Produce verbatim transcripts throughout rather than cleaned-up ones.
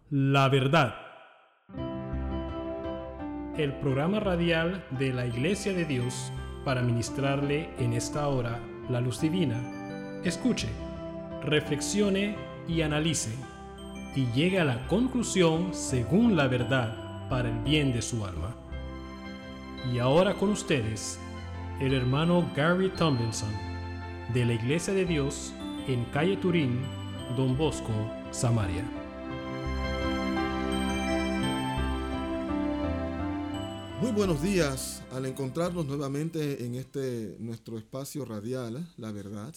La Verdad. El programa radial de la Iglesia de Dios para ministrarle en esta hora la luz divina. Escuche, reflexione y analice, y llegue a la conclusión según la verdad para el bien de su alma. Y ahora con ustedes, el hermano Gary Tomlinson, de la Iglesia de Dios en calle Turín, Don Bosco, Samaria. Muy buenos días al encontrarnos nuevamente en este nuestro espacio radial, La Verdad.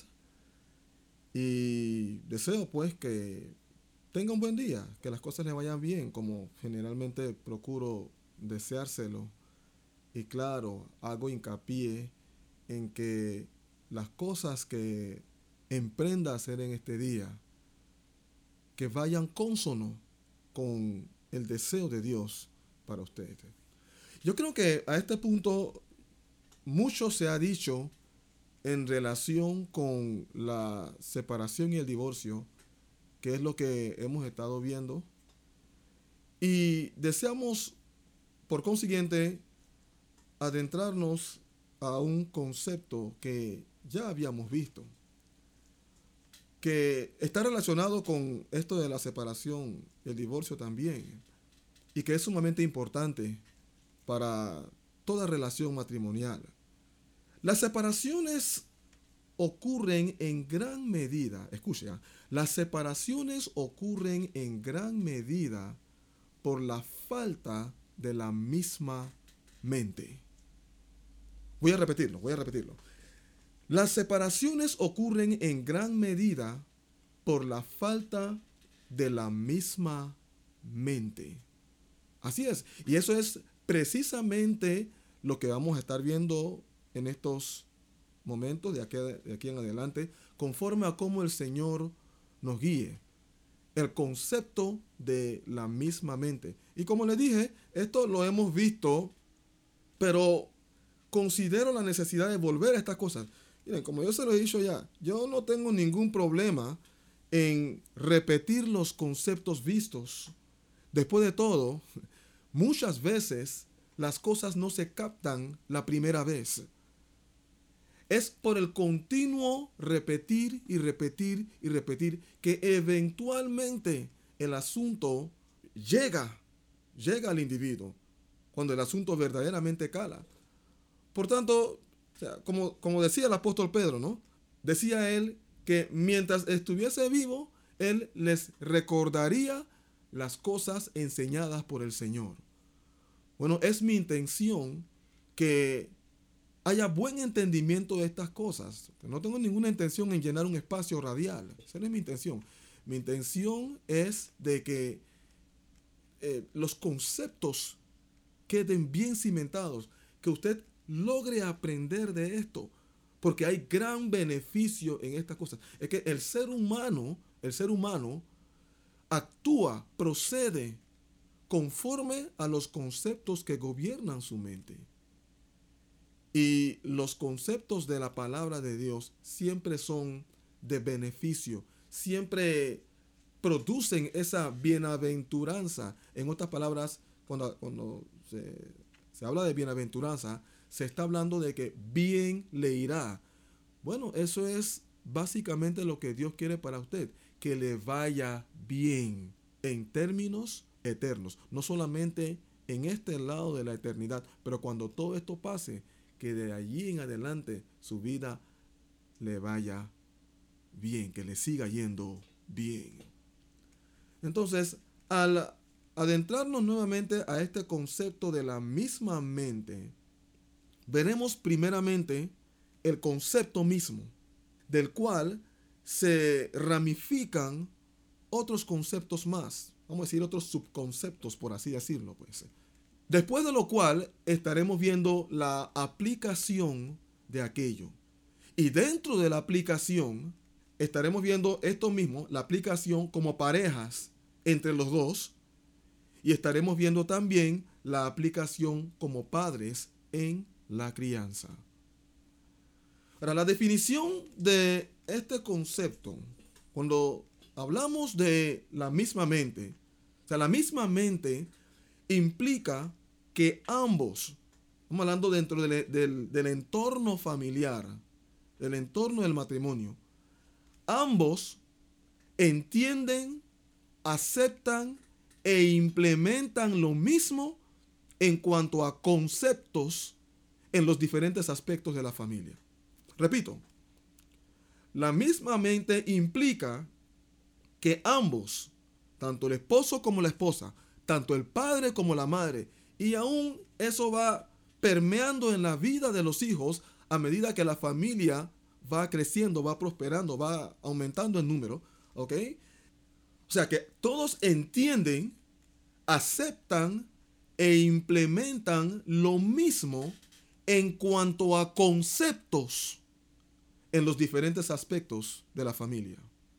Y deseo pues que tenga un buen día, que las cosas le vayan bien, como generalmente procuro deseárselo. Y claro, hago hincapié en que las cosas que emprenda a hacer en este día, que vayan cónsono con el deseo de Dios para usted. Yo creo que a este punto mucho se ha dicho en relación con la separación y el divorcio, que es lo que hemos estado viendo. Y deseamos, por consiguiente, adentrarnos a un concepto que ya habíamos visto, que está relacionado con esto de la separación, el divorcio también, y que es sumamente importante para toda relación matrimonial. Las separaciones ocurren en gran medida, escucha, las separaciones ocurren en gran medida por la falta de la misma mente. Voy a repetirlo, voy a repetirlo. Las separaciones ocurren en gran medida por la falta de la misma mente. Así es, y eso es precisamente lo que vamos a estar viendo en estos momentos de aquí, de aquí en adelante, conforme a cómo el Señor nos guíe. El concepto de la misma mente. Y como les dije, esto lo hemos visto, pero considero la necesidad de volver a estas cosas. Miren, como yo se lo he dicho ya, yo no tengo ningún problema en repetir los conceptos vistos. Después de todo, muchas veces las cosas no se captan la primera vez. Es por el continuo repetir y repetir y repetir que eventualmente el asunto llega, llega al individuo, cuando el asunto verdaderamente cala. Por tanto, o sea, como, como decía el apóstol Pedro, ¿no? Decía él que mientras estuviese vivo, él les recordaría las cosas enseñadas por el Señor. Bueno, es mi intención que haya buen entendimiento de estas cosas. No tengo ninguna intención en llenar un espacio radial. Esa no es mi intención. Mi intención es de que eh, los conceptos queden bien cimentados, que usted logre aprender de esto, porque hay gran beneficio en estas cosas. Es que el ser humano, el ser humano actúa, procede conforme a los conceptos que gobiernan su mente. Y los conceptos de la palabra de Dios siempre son de beneficio, siempre producen esa bienaventuranza. En otras palabras, cuando, cuando se, se habla de bienaventuranza, se está hablando de que bien le irá. Bueno, eso es básicamente lo que Dios quiere para usted, que le vaya bien en términos eternos, no solamente en este lado de la eternidad, pero cuando todo esto pase, que de allí en adelante su vida le vaya bien, que le siga yendo bien. Entonces, al adentrarnos nuevamente a este concepto de la misma mente, veremos primeramente el concepto mismo, del cual se ramifican otros conceptos más, vamos a decir otros subconceptos, por así decirlo, pues. Después de lo cual estaremos viendo la aplicación de aquello. Y dentro de la aplicación estaremos viendo esto mismo, la aplicación como parejas entre los dos. Y estaremos viendo también la aplicación como padres en la crianza. Ahora, la definición de este concepto, cuando hablamos de la misma mente, sea, la misma mente implica que ambos, estamos hablando dentro del, del, del entorno familiar, del entorno del matrimonio, ambos entienden, aceptan e implementan lo mismo en cuanto a conceptos en los diferentes aspectos de la familia. Repito, la misma mente implica que ambos, tanto el esposo como la esposa, tanto el padre como la madre, y aún eso va permeando en la vida de los hijos a medida que la familia va creciendo, va prosperando, va aumentando en número, ¿ok? O sea que todos entienden, aceptan e implementan lo mismo en cuanto a conceptos en los diferentes aspectos de la familia.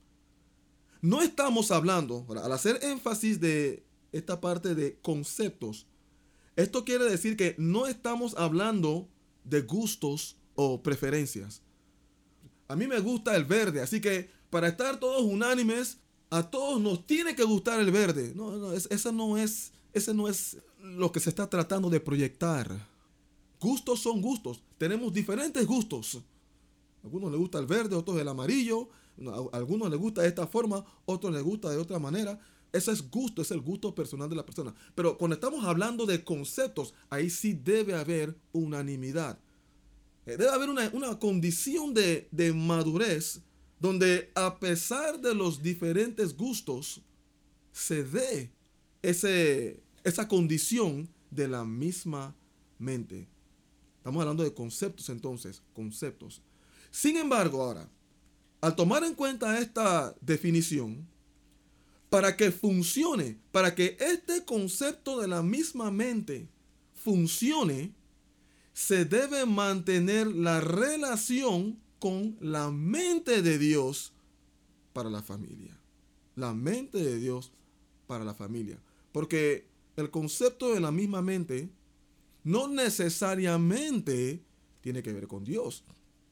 No estamos hablando, al hacer énfasis de esta parte de conceptos, esto quiere decir que no estamos hablando de gustos o preferencias. A mí me gusta el verde, así que para estar todos unánimes, a todos nos tiene que gustar el verde. No, no, es, eso no es, ese no es lo que se está tratando de proyectar. Gustos son gustos. Tenemos diferentes gustos. A algunos les gusta el verde, a otros el amarillo. A algunos les gusta de esta forma, a otros les gusta de otra manera. Ese es gusto, es el gusto personal de la persona. Pero cuando estamos hablando de conceptos, ahí sí debe haber unanimidad. Debe haber una, una condición de, de madurez donde, a pesar de los diferentes gustos, se dé ese, esa condición de la misma mente. Estamos hablando de conceptos entonces, conceptos. Sin embargo, ahora, al tomar en cuenta esta definición, para que funcione, para que este concepto de la misma mente funcione, se debe mantener la relación con la mente de Dios para la familia. La mente de Dios para la familia. Porque el concepto de la misma mente no necesariamente tiene que ver con Dios.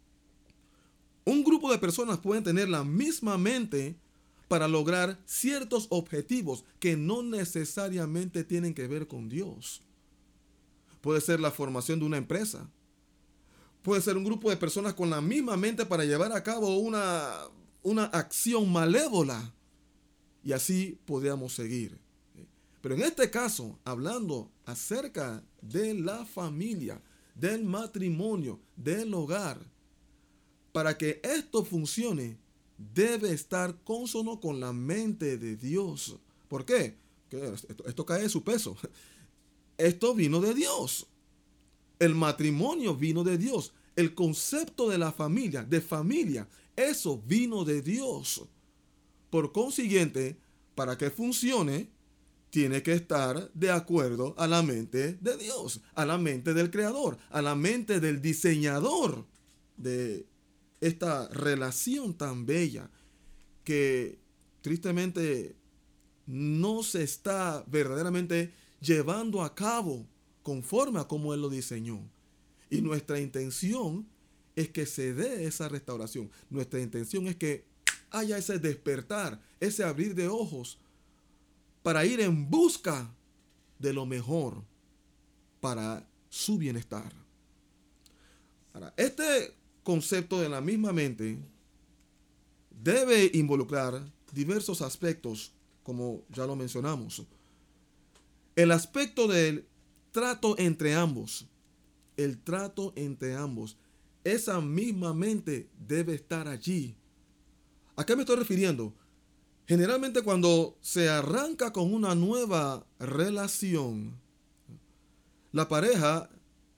Un grupo de personas pueden tener la misma mente para lograr ciertos objetivos que no necesariamente tienen que ver con Dios. Puede ser la formación de una empresa. Puede ser un grupo de personas con la misma mente para llevar a cabo una, una acción malévola. Y así podríamos seguir. Pero en este caso, hablando acerca de la familia, del matrimonio, del hogar, para que esto funcione, debe estar cónsono con la mente de Dios. ¿Por qué? Porque esto, esto cae de su peso. Esto vino de Dios. El matrimonio vino de Dios. El concepto de la familia, de familia, eso vino de Dios. Por consiguiente, para que funcione, tiene que estar de acuerdo a la mente de Dios, a la mente del Creador, a la mente del diseñador de esta relación tan bella que tristemente no se está verdaderamente llevando a cabo conforme a como Él lo diseñó. Y nuestra intención es que se dé esa restauración. Nuestra intención es que haya ese despertar, ese abrir de ojos para ir en busca de lo mejor para su bienestar. Ahora, este concepto de la misma mente debe involucrar diversos aspectos, como ya lo mencionamos. El aspecto del trato entre ambos, el trato entre ambos, esa misma mente debe estar allí. ¿A qué me estoy refiriendo? Generalmente cuando se arranca con una nueva relación, la pareja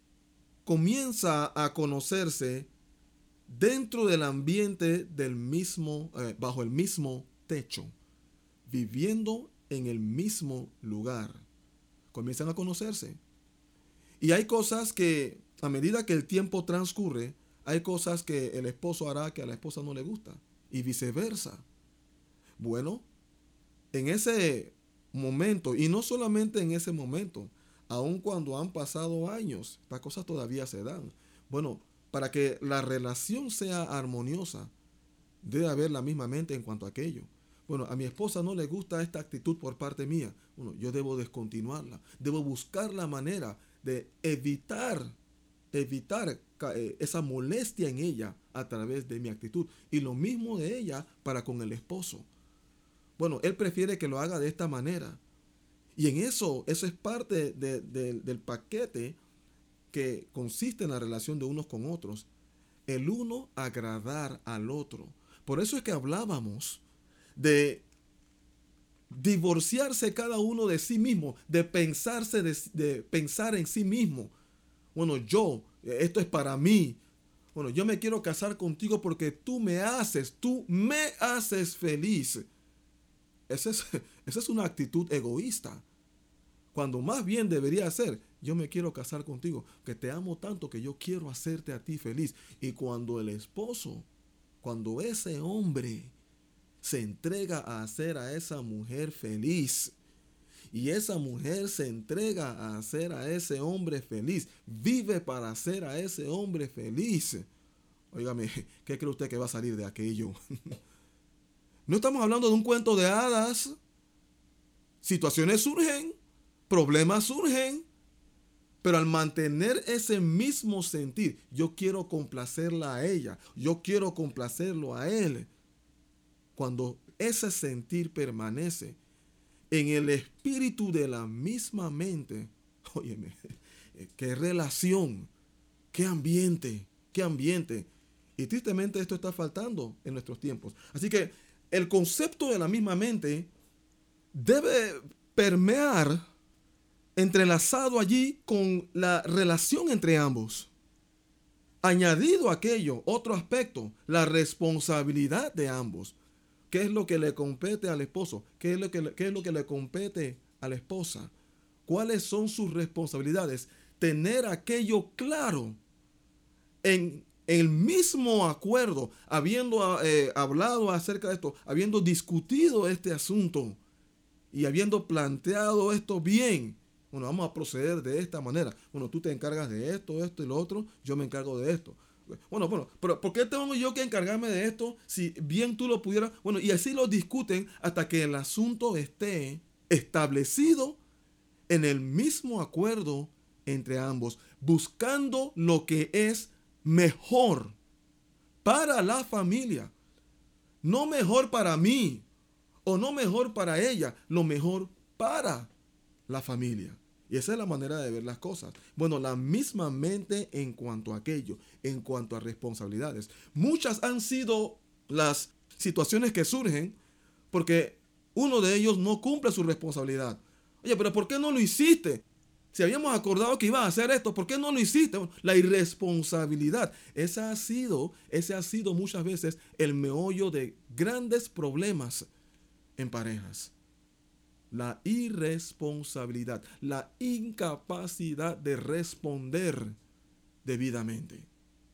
comienza a conocerse dentro del ambiente del mismo, eh, bajo el mismo techo, viviendo en el mismo lugar. Comienzan a conocerse. Y hay cosas que, a medida que el tiempo transcurre, hay cosas que el esposo hará que a la esposa no le gusta, y viceversa. Bueno, en ese momento, y no solamente en ese momento, aun cuando han pasado años, estas cosas todavía se dan. Bueno, para que la relación sea armoniosa, debe haber la misma mente en cuanto a aquello. Bueno, a mi esposa no le gusta esta actitud por parte mía. Bueno, yo debo descontinuarla. Debo buscar la manera de evitar, evitar eh, esa molestia en ella a través de mi actitud. Y lo mismo de ella para con el esposo. Bueno, él prefiere que lo haga de esta manera. Y en eso, eso es parte de, de, del paquete que consiste en la relación de unos con otros. El uno agradar al otro. Por eso es que hablábamos de divorciarse cada uno de sí mismo, de pensarse, de, de pensar en sí mismo. Bueno, yo, esto es para mí. Bueno, yo me quiero casar contigo porque tú me haces, tú me haces feliz. Esa es, esa es una actitud egoísta. Cuando más bien debería ser, yo me quiero casar contigo, que te amo tanto que yo quiero hacerte a ti feliz. Y cuando el esposo, cuando ese hombre se entrega a hacer a esa mujer feliz, y esa mujer se entrega a hacer a ese hombre feliz, vive para hacer a ese hombre feliz, óigame, ¿qué cree usted que va a salir de aquello? No estamos hablando de un cuento de hadas. Situaciones surgen, problemas surgen, pero al mantener ese mismo sentir, yo quiero complacerla a ella, yo quiero complacerlo a él. Cuando ese sentir permanece en el espíritu de la misma mente, óyeme, qué relación, qué ambiente, qué ambiente. Y tristemente esto está faltando en nuestros tiempos. Así que el concepto de la misma mente debe permear, entrelazado allí con la relación entre ambos. Añadido a aquello, otro aspecto, la responsabilidad de ambos. ¿Qué es lo que le compete al esposo? ¿Qué es lo que le, qué es lo que le compete a la esposa? ¿Cuáles son sus responsabilidades? Tener aquello claro en el mismo acuerdo, habiendo eh, hablado acerca de esto, habiendo discutido este asunto y habiendo planteado esto bien. Bueno, vamos a proceder de esta manera. Bueno, tú te encargas de esto, esto y lo otro, yo me encargo de esto. Bueno, bueno, pero ¿por qué tengo yo que encargarme de esto si bien tú lo pudieras? Bueno, y así lo discuten hasta que el asunto esté establecido en el mismo acuerdo entre ambos, buscando lo que es mejor para la familia. No mejor para mí o no mejor para ella, lo mejor para la familia. Y esa es la manera de ver las cosas. Bueno, la misma mente en cuanto a aquello, en cuanto a responsabilidades. Muchas han sido las situaciones que surgen porque uno de ellos no cumple su responsabilidad. Oye, pero ¿por qué no lo hiciste? Si habíamos acordado que ibas a hacer esto, ¿por qué no lo hiciste? Bueno, la irresponsabilidad. Esa ha sido, ese ha sido muchas veces el meollo de grandes problemas en parejas. La irresponsabilidad, la incapacidad de responder debidamente.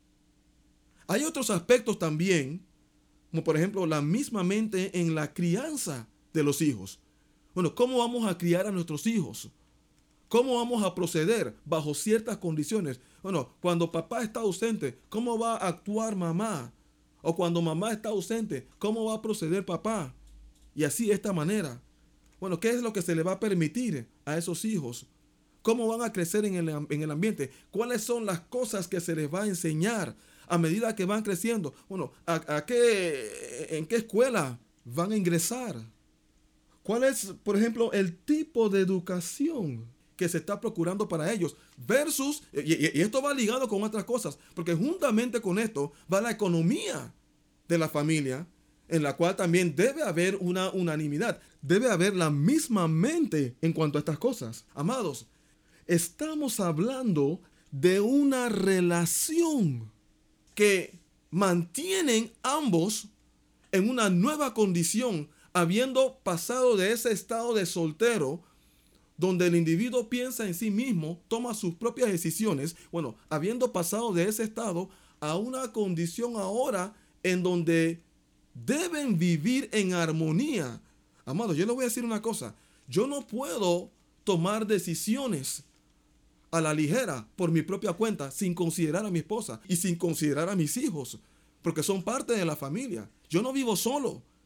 Hay otros aspectos también, como por ejemplo la misma mente en la crianza de los hijos. Bueno, ¿cómo vamos a criar a nuestros hijos? ¿Cómo vamos a proceder bajo ciertas condiciones? Bueno, cuando papá está ausente, ¿cómo va a actuar mamá? O cuando mamá está ausente, ¿cómo va a proceder papá? Y así de esta manera. Bueno, ¿qué es lo que se le va a permitir a esos hijos? ¿Cómo van a crecer en el, en el ambiente? ¿Cuáles son las cosas que se les va a enseñar a medida que van creciendo? Bueno, ¿a, a qué, en qué escuela van a ingresar? ¿Cuál es, por ejemplo, el tipo de educación que se está procurando para ellos? Versus, y, y esto va ligado con otras cosas, porque juntamente con esto va la economía de la familia, en la cual también debe haber una unanimidad. Debe haber la misma mente en cuanto a estas cosas. Amados, estamos hablando de una relación que mantienen ambos en una nueva condición, habiendo pasado de ese estado de soltero, donde el individuo piensa en sí mismo, toma sus propias decisiones. Bueno, habiendo pasado de ese estado a una condición ahora en donde deben vivir en armonía. Amado, yo le voy a decir una cosa. Yo no puedo tomar decisiones a la ligera por mi propia cuenta sin considerar a mi esposa y sin considerar a mis hijos, porque son parte de la familia. Yo no vivo solo.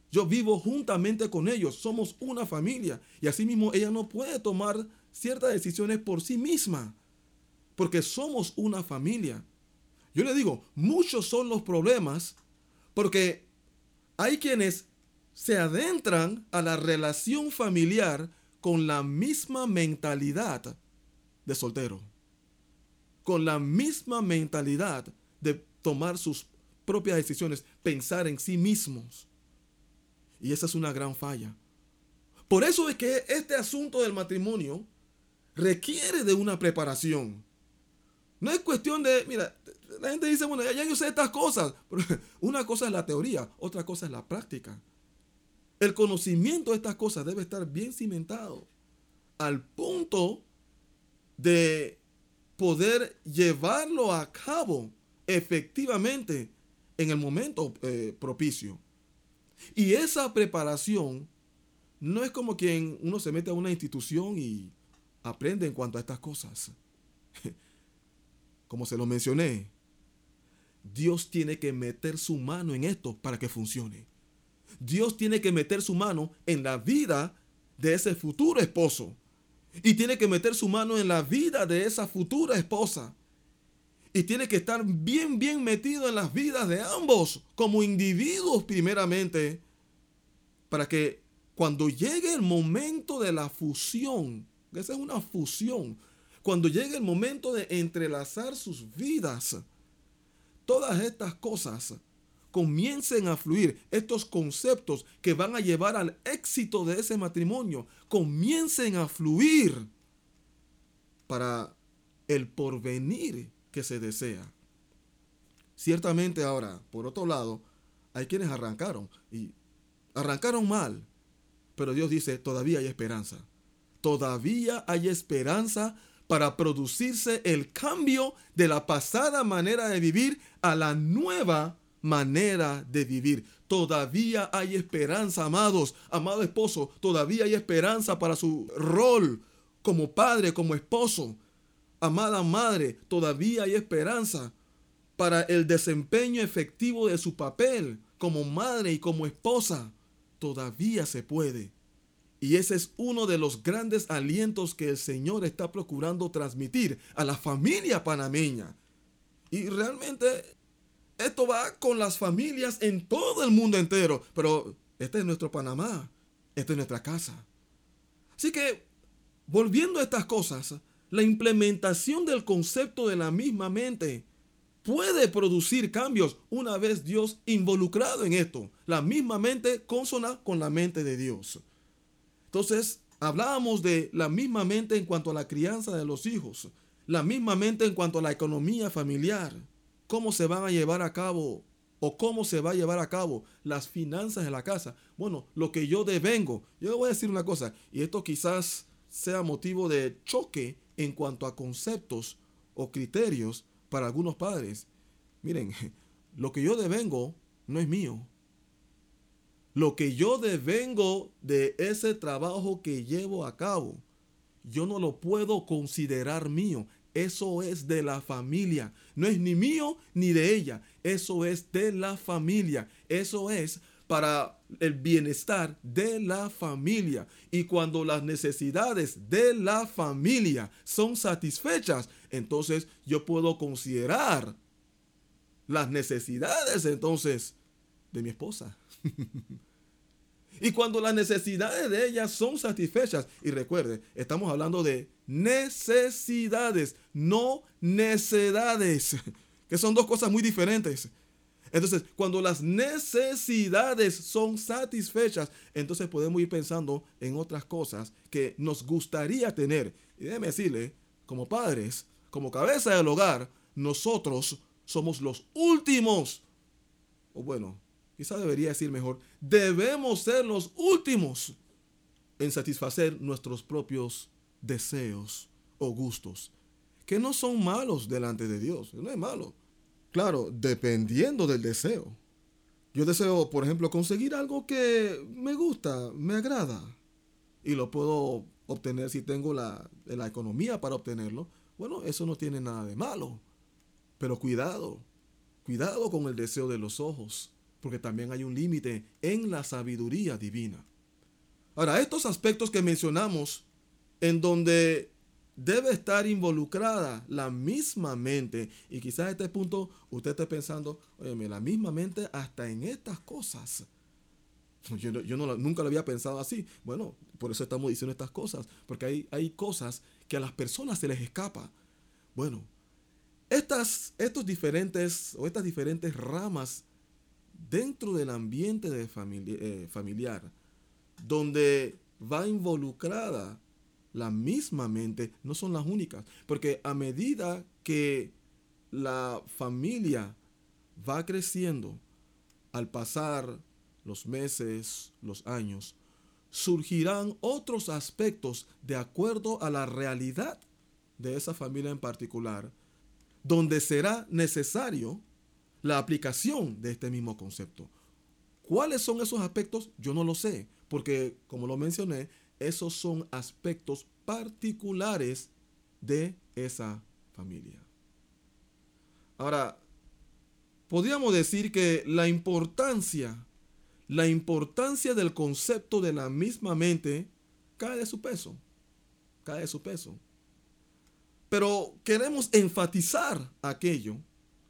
Yo vivo juntamente con ellos, somos una familia. Y asimismo ella no puede tomar ciertas decisiones por sí misma, porque somos una familia. Yo le digo, muchos son los problemas, porque hay quienes se adentran a la relación familiar con la misma mentalidad de soltero, con la misma mentalidad de tomar sus propias decisiones, pensar en sí mismos. Y esa es una gran falla. Por eso es que este asunto del matrimonio requiere de una preparación. No es cuestión de, mira, la gente dice, bueno, ya yo sé estas cosas. Pero una cosa es la teoría, otra cosa es la práctica. El conocimiento de estas cosas debe estar bien cimentado al punto de poder llevarlo a cabo efectivamente en el momento eh, propicio. Y esa preparación no es como quien uno se mete a una institución y aprende en cuanto a estas cosas. Como se lo mencioné, Dios tiene que meter su mano en esto para que funcione. Dios tiene que meter su mano en la vida de ese futuro esposo. Y tiene que meter su mano en la vida de esa futura esposa. Y tiene que estar bien, bien metido en las vidas de ambos como individuos primeramente, para que cuando llegue el momento de la fusión, esa es una fusión, cuando llegue el momento de entrelazar sus vidas, todas estas cosas comiencen a fluir, estos conceptos que van a llevar al éxito de ese matrimonio, comiencen a fluir para el porvenir que se desea. Ciertamente ahora, por otro lado, hay quienes arrancaron y arrancaron mal, pero Dios dice, todavía hay esperanza. Todavía hay esperanza para producirse el cambio de la pasada manera de vivir a la nueva manera de vivir. Todavía hay esperanza, amados, amado esposo, todavía hay esperanza para su rol como padre, como esposo. Amada madre, todavía hay esperanza para el desempeño efectivo de su papel como madre y como esposa. Todavía se puede. Y ese es uno de los grandes alientos que el Señor está procurando transmitir a la familia panameña. Y realmente esto va con las familias en todo el mundo entero. Pero este es nuestro Panamá. Esta es nuestra casa. Así que, volviendo a estas cosas, la implementación del concepto de la misma mente puede producir cambios una vez Dios involucrado en esto. La misma mente consona con la mente de Dios. Entonces, hablábamos de la misma mente en cuanto a la crianza de los hijos, la misma mente en cuanto a la economía familiar, cómo se van a llevar a cabo o cómo se va a llevar a cabo las finanzas de la casa. Bueno, lo que yo devengo. Yo le voy a decir una cosa, y esto quizás sea motivo de choque en cuanto a conceptos o criterios para algunos padres. Miren, lo que yo devengo no es mío. Lo que yo devengo de ese trabajo que llevo a cabo, yo no lo puedo considerar mío. Eso es de la familia. No es ni mío ni de ella. Eso es de la familia. Eso es para el bienestar de la familia. Y cuando las necesidades de la familia son satisfechas, entonces yo puedo considerar las necesidades entonces de mi esposa. Y cuando las necesidades de ellas son satisfechas, y recuerde, estamos hablando de necesidades, no necedades, que son dos cosas muy diferentes. Entonces, cuando las necesidades son satisfechas, entonces podemos ir pensando en otras cosas que nos gustaría tener. Y déjeme decirle, como padres, como cabeza del hogar, nosotros somos los últimos, o bueno, quizá debería decir mejor, debemos ser los últimos en satisfacer nuestros propios deseos o gustos, que no son malos delante de Dios, no es malo. Claro, dependiendo del deseo. Yo deseo, por ejemplo, conseguir algo que me gusta, me agrada, y lo puedo obtener si tengo la, la economía para obtenerlo. Bueno, eso no tiene nada de malo, pero cuidado, cuidado con el deseo de los ojos. porque también hay un límite en la sabiduría divina. Ahora, estos aspectos que mencionamos, en donde debe estar involucrada la misma mente, y quizás a este punto usted esté pensando, oye, la misma mente hasta en estas cosas. Yo, no, yo no, nunca lo había pensado así. Bueno, por eso estamos diciendo estas cosas, porque hay, hay cosas que a las personas se les escapa. Bueno, estas, estos diferentes o estas diferentes ramas dentro del ambiente de famili- eh, familiar, donde va involucrada la misma mente, no son las únicas, porque a medida que la familia va creciendo, al pasar los meses, los años, surgirán otros aspectos de acuerdo a la realidad de esa familia en particular, donde será necesario la aplicación de este mismo concepto. ¿Cuáles son esos aspectos? Yo no lo sé, porque como lo mencioné, esos son aspectos particulares de esa familia. Ahora, podríamos decir que la importancia, la importancia del concepto de la misma mente cae de su peso, cae de su peso. Pero queremos enfatizar aquello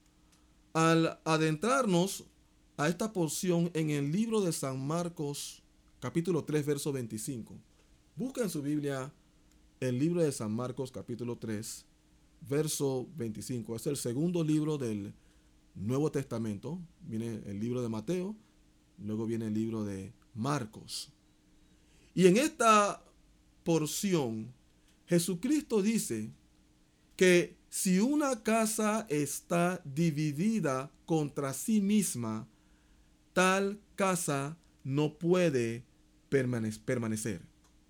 al adentrarnos a esta porción en el libro de San Marcos, capítulo tres, verso veinticinco. Busca en su Biblia el libro de San Marcos, capítulo tres, verso veinticinco. Es el segundo libro del Nuevo Testamento. Viene el libro de Mateo, luego viene el libro de Marcos. Y en esta porción, Jesucristo dice que si una casa está dividida contra sí misma, tal casa no puede permane- permanecer.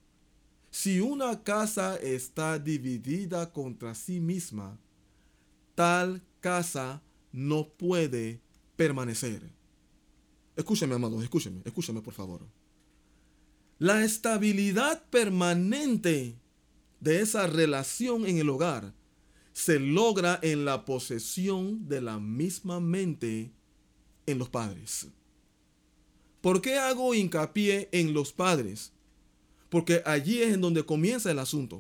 Si una casa está dividida contra sí misma, tal casa no puede permanecer. Escúcheme, amados, escúcheme, escúcheme, por favor. La estabilidad permanente de esa relación en el hogar se logra en la posesión de la misma mente en los padres. ¿Por qué hago hincapié en los padres? Porque allí es en donde comienza el asunto.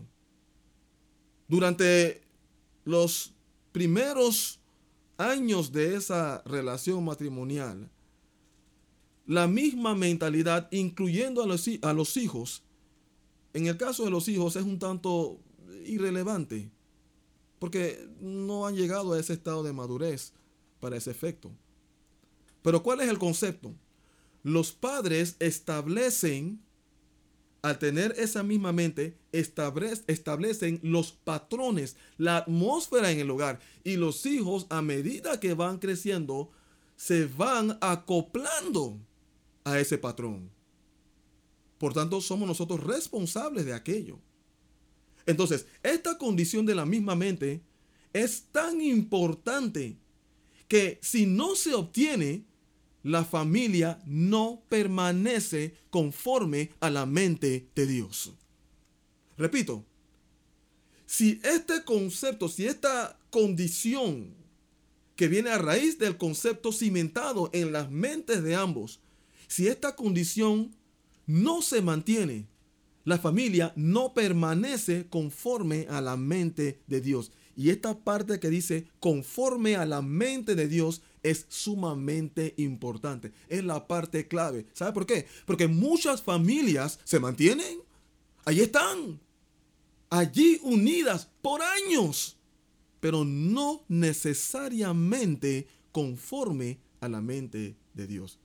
Durante los primeros años de esa relación matrimonial, la misma mentalidad, incluyendo a los, a los hijos, en el caso de los hijos es un tanto irrelevante, porque no han llegado a ese estado de madurez para ese efecto. Pero ¿cuál es el concepto? Los padres establecen, al tener esa misma mente, establecen los patrones, la atmósfera en el hogar. Y los hijos, a medida que van creciendo, se van acoplando a ese patrón. Por tanto, somos nosotros responsables de aquello. Entonces, esta condición de la misma mente es tan importante que si no se obtiene, la familia no permanece conforme a la mente de Dios. Repito, si este concepto, si esta condición que viene a raíz del concepto cimentado en las mentes de ambos, si esta condición no se mantiene, la familia no permanece conforme a la mente de Dios. Y esta parte que dice conforme a la mente de Dios es sumamente importante. Es la parte clave. ¿Sabe por qué? Porque muchas familias se mantienen. Ahí están. Allí unidas por años. Pero no necesariamente conforme a la mente de Dios.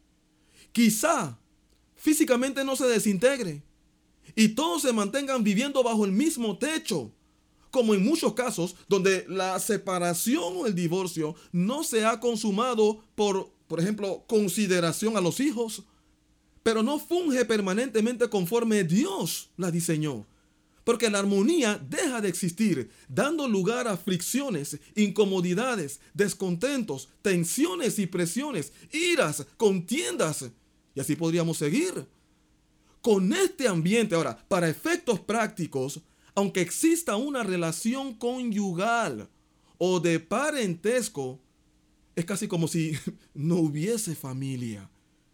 Quizá físicamente no se desintegre y todos se mantengan viviendo bajo el mismo techo, como en muchos casos donde la separación o el divorcio no se ha consumado por, por ejemplo, consideración a los hijos, pero no funge permanentemente conforme Dios la diseñó. Porque la armonía deja de existir, dando lugar a fricciones, incomodidades, descontentos, tensiones y presiones, iras, contiendas, y así podríamos seguir. Con este ambiente, ahora, para efectos prácticos, aunque exista una relación conyugal o de parentesco, es casi como si no hubiese familia.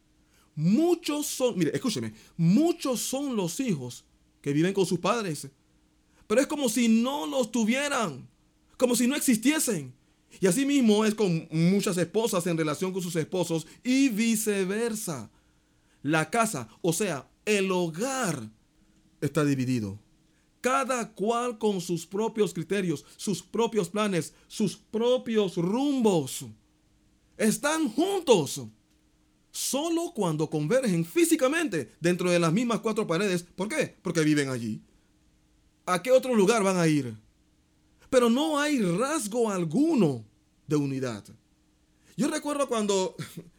Muchos son, mire, escúcheme, muchos son los hijos que viven con sus padres, pero es como si no los tuvieran, como si no existiesen. Y así mismo es con muchas esposas en relación con sus esposos y viceversa. La casa, o sea, el hogar, está dividido. Cada cual con sus propios criterios, sus propios planes, sus propios rumbos. Están juntos. Solo cuando convergen físicamente dentro de las mismas cuatro paredes. ¿Por qué? Porque viven allí. ¿A qué otro lugar van a ir? Pero no hay rasgo alguno de unidad. Yo recuerdo cuando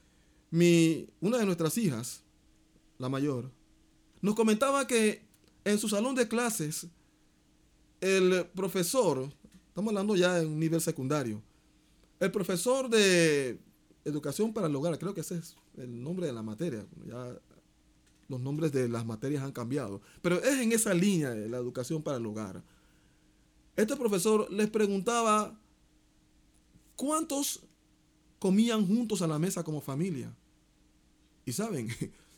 mi, una de nuestras hijas, la mayor, nos comentaba que en su salón de clases, el profesor, estamos hablando ya en un nivel secundario, el profesor de educación para el hogar, creo que ese es el nombre de la materia, ya los nombres de las materias han cambiado, pero es en esa línea de la educación para el hogar. Este profesor les preguntaba cuántos comían juntos a la mesa como familia. Y saben,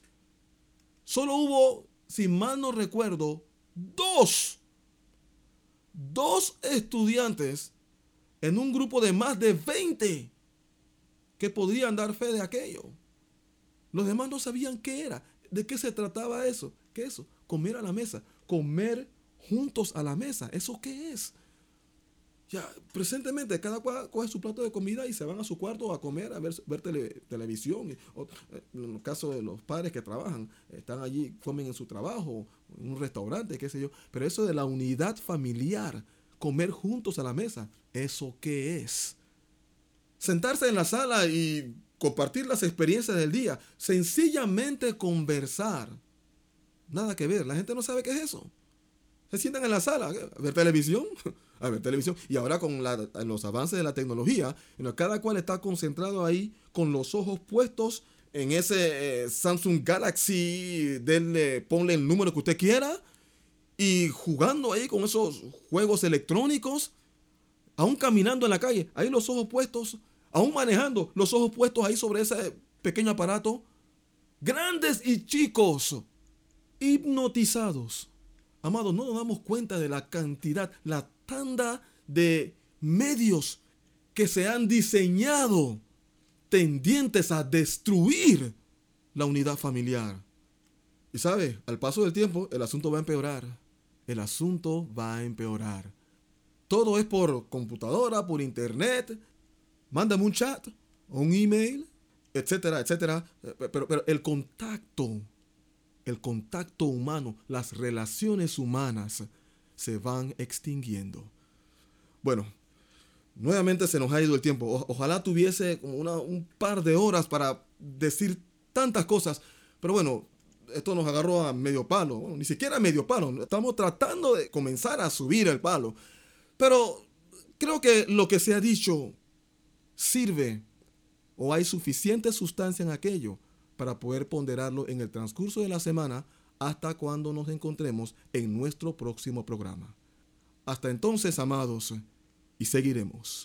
solo hubo, si mal no recuerdo, dos, dos estudiantes en un grupo de más de veinte que podrían dar fe de aquello. Los demás no sabían qué era, de qué se trataba eso. ¿Qué es eso? Comer a la mesa, comer juntos a la mesa. ¿Eso qué es? Ya, presentemente, cada cual coge su plato de comida y se van a su cuarto a comer, a ver, ver tele, televisión. O, en el caso de los padres que trabajan, están allí, comen en su trabajo, en un restaurante, qué sé yo. Pero eso de la unidad familiar, comer juntos a la mesa, ¿eso qué es? Sentarse en la sala y compartir las experiencias del día, sencillamente conversar. Nada que ver, la gente no sabe qué es eso. Se sientan en la sala a ver televisión, a ver televisión. Y ahora con la, los avances de la tecnología, cada cual está concentrado ahí con los ojos puestos en ese eh, Samsung Galaxy, denle, ponle el número que usted quiera, y jugando ahí con esos juegos electrónicos, aún caminando en la calle, ahí los ojos puestos, aún manejando, los ojos puestos ahí sobre ese pequeño aparato, grandes y chicos, hipnotizados. Amados, no nos damos cuenta de la cantidad, la tanda de medios que se han diseñado tendientes a destruir la unidad familiar. Y sabe, al paso del tiempo, el asunto va a empeorar. El asunto va a empeorar. Todo es por computadora, por internet. Mándame un chat o un email, etcétera, etcétera. Pero, pero el contacto, el contacto humano, las relaciones humanas se van extinguiendo. Bueno, nuevamente se nos ha ido el tiempo. O, ojalá tuviese como una, un par de horas para decir tantas cosas. Pero bueno, esto nos agarró a medio palo. Bueno, ni siquiera a medio palo. Estamos tratando de comenzar a subir el palo. Pero creo que lo que se ha dicho sirve o hay suficiente sustancia en aquello para poder ponderarlo en el transcurso de la semana hasta cuando nos encontremos en nuestro próximo programa. Hasta entonces, amados, y seguiremos.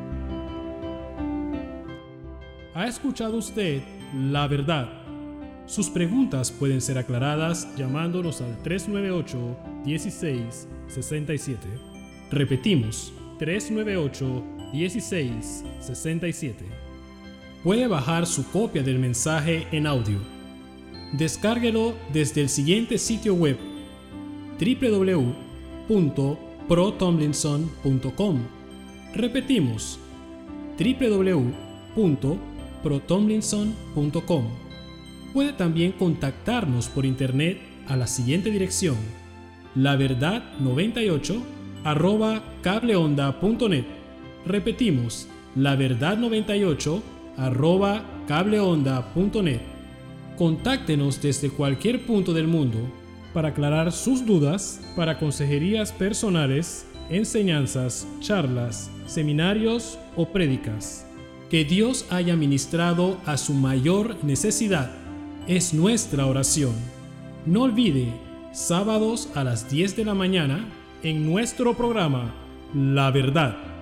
¿Ha escuchado usted la verdad? Sus preguntas pueden ser aclaradas llamándonos al tres nueve ocho, uno seis, seis siete. Repetimos, tres nueve ocho, uno seis, seis siete. Puede bajar su copia del mensaje en audio. Descárguelo desde el siguiente sitio web: doble u doble u doble u punto pro tomlinson punto com. Repetimos, doble u doble u doble u punto pro tomlinson punto com. Puede también contactarnos por internet a la siguiente dirección: la verdad noventa y ocho arroba cableonda punto net. Repetimos, la verdad noventa y ocho arroba cableonda punto net. Contáctenos desde cualquier punto del mundo para aclarar sus dudas, para consejerías personales, enseñanzas, charlas, seminarios o prédicas. Que Dios haya ministrado a su mayor necesidad es nuestra oración. No olvide, sábados a las diez de la mañana, en nuestro programa La Verdad.